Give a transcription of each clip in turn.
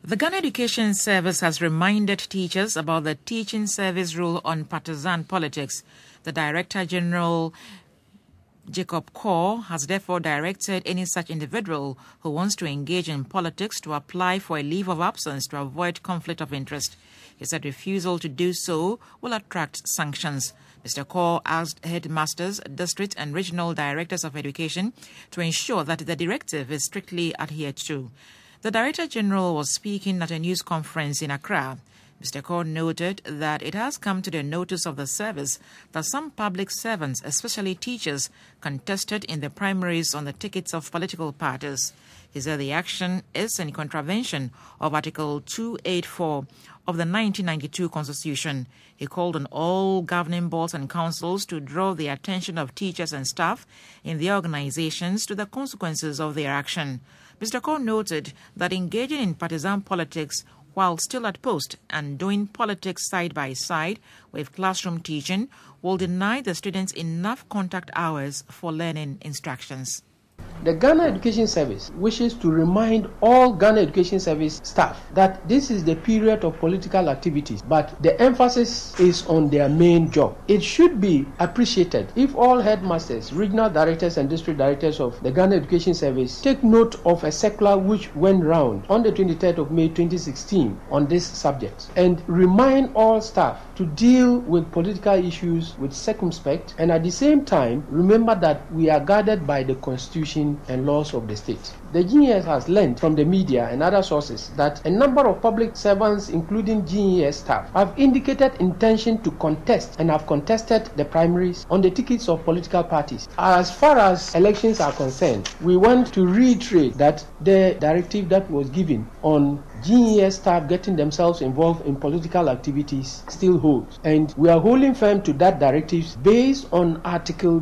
The Ghana Education Service has reminded teachers about the Teaching Service Rule on partisan politics. The Director General, Jacob Kor, has therefore directed any such individual who wants to engage in politics to apply for a leave of absence to avoid conflict of interest. He said refusal to do so will attract sanctions. Mr. Kor asked headmasters, district and regional directors of education to ensure that the directive is strictly adhered to. The Director General was speaking at a news conference in Accra. Mr. Kor noted that it has come to the notice of the service that some public servants, especially teachers, contested in the primaries on the tickets of political parties. He said the action is in contravention of Article 284 of the 1992 Constitution. He called on all governing boards and councils to draw the attention of teachers and staff in their organizations to the consequences of their action. Mr. Kor noted that engaging in partisan politics while still at post and doing politics side by side with classroom teaching will deny the students enough contact hours for learning instructions. The Ghana Education Service wishes to remind all Ghana Education Service staff that this is the period of political activities, but the emphasis is on their main job. It should be appreciated if all headmasters, regional directors and district directors of the Ghana Education Service take note of a circular which went round on the 23rd of May 2016 on this subject and remind all staff to deal with political issues with circumspect, and at the same time remember that we are guarded by the Constitution and laws of the state. The GES has learned from the media and other sources that a number of public servants, including GES staff, have indicated intention to contest and have contested the primaries on the tickets of political parties. As far as elections are concerned, we want to reiterate that the directive that was given on GES staff getting themselves involved in political activities still holds, and we are holding firm to that directive based on Article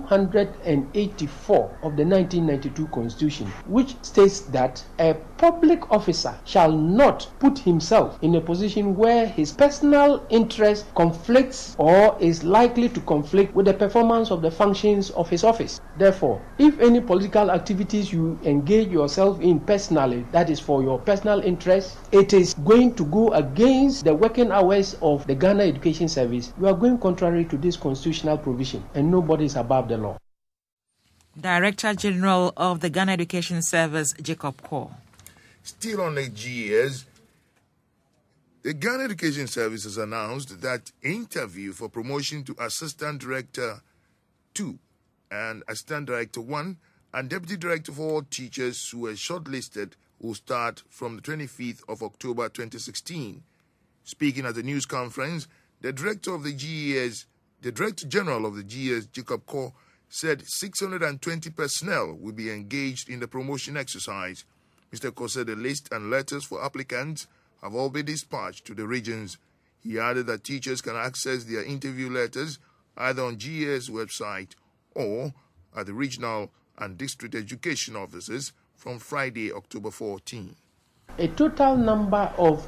284 of the 1992 Constitution, which states that a public officer shall not put himself in a position where his personal interest conflicts or is likely to conflict with the performance of the functions of his office. Therefore, if any political activities you engage yourself in personally, that is for your personal interest, it is going to go against the working hours of the Ghana Education Service. You are going contrary to this constitutional provision, and nobody is above the law. Director General of the Ghana Education Service, Jacob Kor. Still on the GES, the Ghana Education Service has announced that interview for promotion to Assistant Director 2 and Assistant Director 1 and Deputy Director for all teachers who were shortlisted will start from the 25th of October 2016. Speaking at the news conference, the Director General of the GES, Jacob Kor, said 620 personnel will be engaged in the promotion exercise. Mr. Kor said the list and letters for applicants have all been dispatched to the regions. He added that teachers can access their interview letters either on GES website or at the regional and district education offices from Friday, October 14. A total number of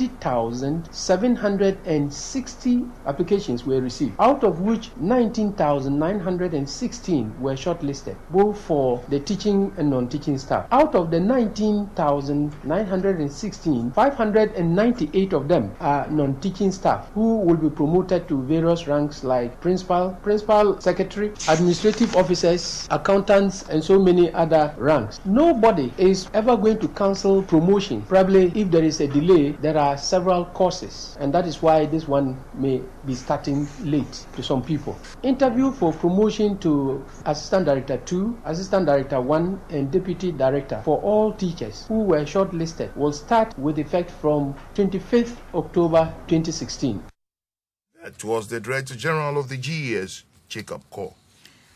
20,760 applications were received, out of which 19,916 were shortlisted, both for the teaching and non-teaching staff. Out of the 19,916, 598 of them are non-teaching staff who will be promoted to various ranks like principal, secretary, administrative officers, accountants, and so many other ranks. Nobody is ever going to cancel promotion. Probably if there is a delay, there are several causes, and that is why this one may be starting late to some people. Interview for promotion to Assistant Director 2, Assistant Director 1 and Deputy Director for all teachers who were shortlisted will start with effect from 25th October 2016. That was the Director General of the GES, Jacob Kor.